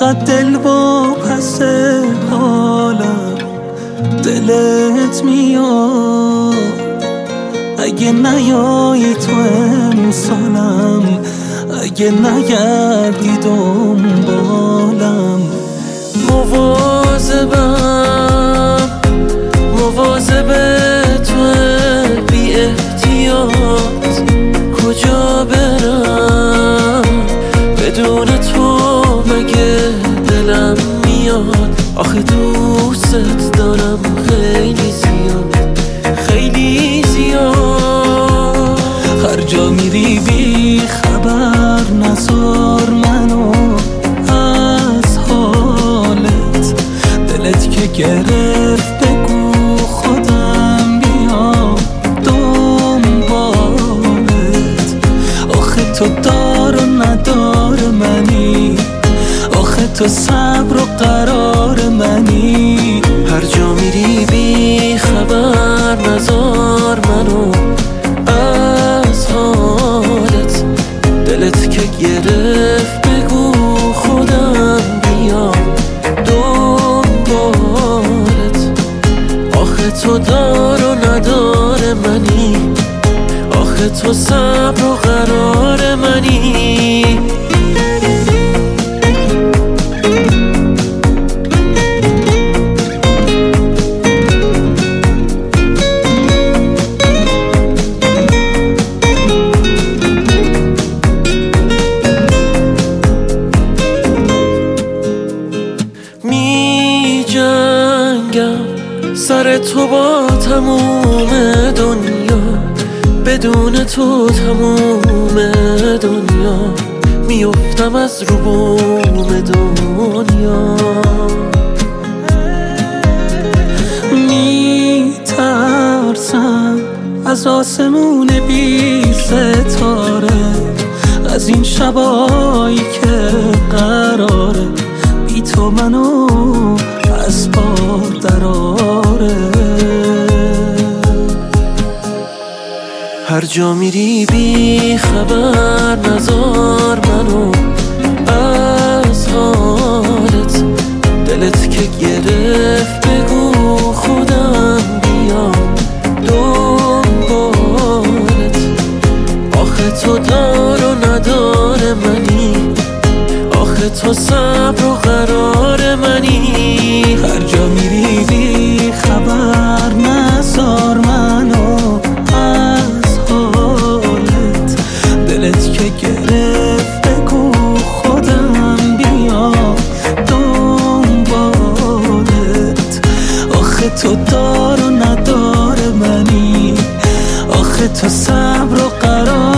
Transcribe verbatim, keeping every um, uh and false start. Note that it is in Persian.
چقدر دل و پس حالم دلت میاد، اگه نیایی تو امسالم، اگه نگردی دنبالم. مواظبم مواظب تو بی احتیاط، کجا برم بدون تو مگه دلم میاد. آخه دوست دارم خیلی زیاد خیلی زیاد. هر جا میری بی خبر نذار منو از حالت، دلت که گرفت بگو خودم بیام دنبالت. آخه تو دار و ندار منی، آخه تو صبر و قرار منی. هر جا میری بی خبر نذار منو از حالت، دلت که گرفت بگو خودم بیام دنبالت. آخه تو دار و ندار منی، آخه تو صبر و قرار منی. سر تو با تموم دنیا، بدون تو تموم دنیا میافتم از رو بوم دنیا. میترسم از آسمون بی ستاره، از این شبایی که قراره بی تو منو از پا دراره. هر جا میری بی خبر نذار منو از حالت، دلت که گرفت بگو خودم بیام دنبالت. آخه تو دار و ندار منی، آخه تو صبر و قرار منی. هر جا میری بی خبر نذار منو از حالت، دلت که گرفت بگو خودم بیام دنبالت. آخه تو دار و ندار منی، آخه تو صبر و قرار